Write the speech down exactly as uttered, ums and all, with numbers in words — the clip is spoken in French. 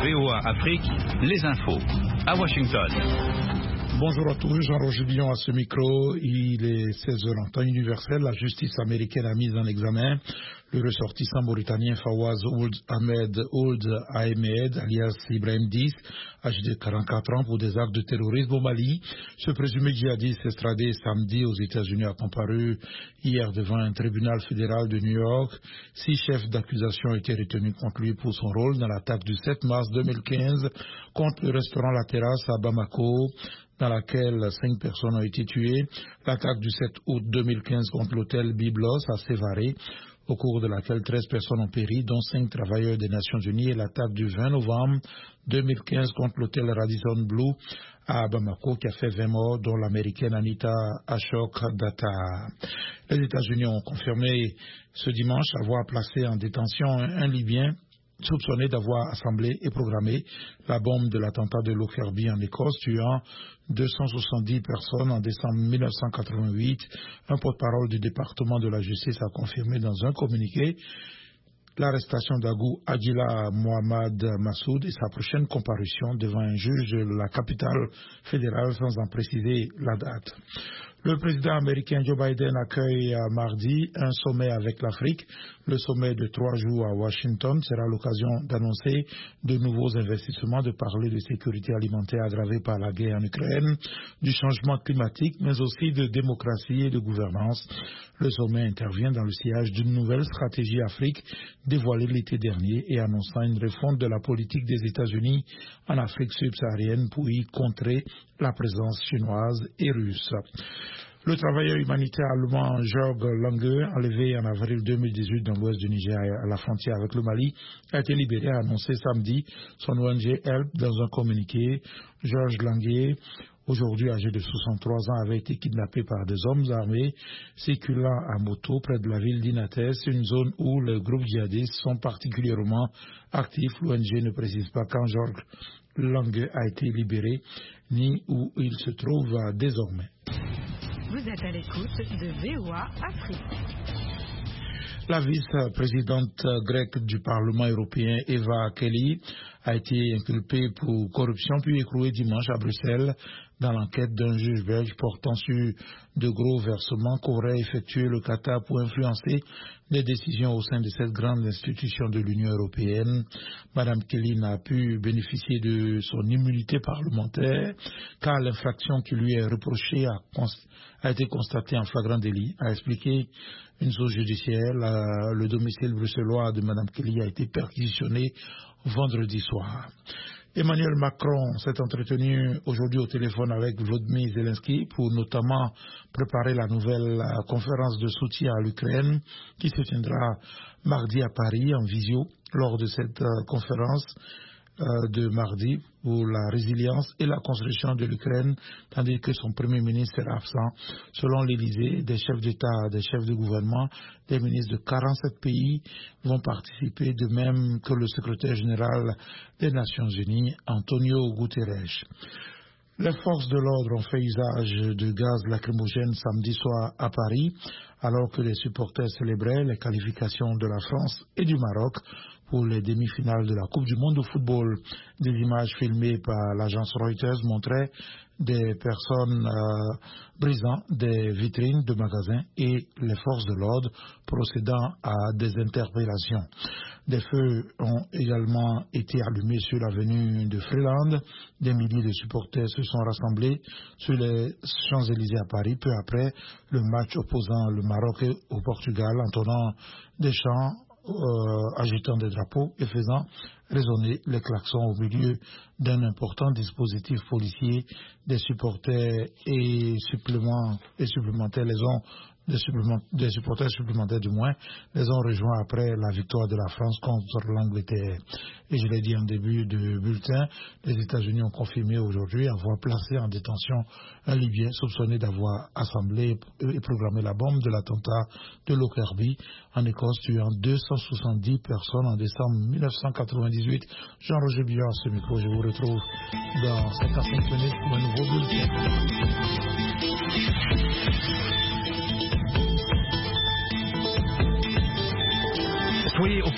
V O A Afrique, les infos. À Washington. Bonjour à tous, Jean-Roger Billon à ce micro. Il est seize heures en temps universel. La justice américaine a mis en examen le ressortissant mauritanien Fawaz Ould Ahmed Ould Ahmed, alias Ibrahim dix, âgé de quarante-quatre ans, pour des actes de terrorisme au Mali. Ce présumé djihadiste extradé samedi aux États-Unis a comparu hier devant un tribunal fédéral de New York. Six chefs d'accusation ont été retenus contre lui pour son rôle dans l'attaque du sept mars deux mille quinze contre le restaurant La Terrasse à Bamako, dans laquelle cinq personnes ont été tuées, l'attaque du sept août deux mille quinze contre l'hôtel Byblos à Sévaré, au cours de laquelle treize personnes ont péri, dont cinq travailleurs des Nations Unies, et l'attaque du vingt novembre deux mille quinze contre l'hôtel Radisson Blu à Bamako, qui a fait vingt morts, dont l'américaine Anita Ashok Data. Les États-Unis ont confirmé ce dimanche avoir placé en détention un, un Libyen soupçonné d'avoir assemblé et programmé la bombe de l'attentat de Lockerbie en Écosse, tuant deux cent soixante-dix personnes en décembre mille neuf cent quatre-vingt-huit. Un porte-parole du département de la justice a confirmé dans un communiqué l'arrestation d'Agou Adila Mohamed Massoud et sa prochaine comparution devant un juge de la capitale fédérale sans en préciser la date. Le président américain Joe Biden accueille mardi un sommet avec l'Afrique. Le sommet de trois jours à Washington sera l'occasion d'annoncer de nouveaux investissements, de parler de sécurité alimentaire aggravée par la guerre en Ukraine, du changement climatique, mais aussi de démocratie et de gouvernance. Le sommet intervient dans le sillage d'une nouvelle stratégie Afrique dévoilée l'été dernier et annonçant une refonte de la politique des États-Unis en Afrique subsaharienne pour y contrer la présence chinoise et russe. Le travailleur humanitaire allemand Jörg Lange, enlevé en avril deux mille dix-huit dans l'ouest du Niger à la frontière avec le Mali, a été libéré, a annoncé samedi son O N G Help dans un communiqué. Jörg Lange, aujourd'hui âgé de soixante-trois ans, avait été kidnappé par des hommes armés circulant à moto près de la ville d'Inates, une zone où les groupes djihadistes sont particulièrement actifs. L'O N G ne précise pas quand Jörg Lange a été libéré ni où il se trouve désormais. Vous êtes à l'écoute de V O A Afrique. La vice-présidente grecque du Parlement européen, Eva Kaili, a été inculpée pour corruption puis écrouée dimanche à Bruxelles dans l'enquête d'un juge belge portant sur de gros versements qu'aurait effectué le Qatar pour influencer les décisions au sein de cette grande institution de l'Union européenne. Madame Kaili n'a pu bénéficier de son immunité parlementaire car l'infraction qui lui est reprochée a, a été constatée en flagrant délit, a expliqué une source judiciaire. La, le domicile bruxellois de Madame Kaili a été perquisitionné vendredi soir. Emmanuel Macron s'est entretenu aujourd'hui au téléphone avec Volodymyr Zelensky pour notamment préparer la nouvelle conférence de soutien à l'Ukraine qui se tiendra mardi à Paris en visio. Lors de cette conférence de mardi pour la résilience et la construction de l'Ukraine, tandis que son premier ministre est absent. Selon l'Élysée, des chefs d'État, des chefs de gouvernement, des ministres de quarante-sept pays vont participer, de même que le secrétaire général des Nations Unies, Antonio Guterres. Les forces de l'ordre ont fait usage de gaz lacrymogène samedi soir à Paris, alors que les supporters célébraient les qualifications de la France et du Maroc pour les demi-finales de la Coupe du Monde de football. Des images filmées par l'agence Reuters montraient des personnes euh, brisant des vitrines de magasins et les forces de l'ordre procédant à des interpellations. Des feux ont également été allumés sur l'avenue de Freeland. Des milliers de supporters se sont rassemblés sur les Champs-Élysées à Paris peu après le match opposant le Maroc au Portugal, entonnant des chants, Euh, agitant des drapeaux et faisant résonner les klaxons au milieu d'un important dispositif policier. Des supporters et, suppléments, et supplémentaires les ont des, des supporters supplémentaires du moins les ont rejoints après la victoire de la France contre l'Angleterre. Et je l'ai dit en début de bulletin, les États-Unis ont confirmé aujourd'hui avoir placé en détention un Libyen soupçonné d'avoir assemblé et programmé la bombe de l'attentat de Lockerbie en Écosse, tuant deux cent soixante-dix personnes en décembre mille neuf cent quatre-vingt-dix-huit. Jean-Roger Billon à ce micro, je vous retrouve dans cinquante-cinq minutes pour un nouveau bulletin. Soyez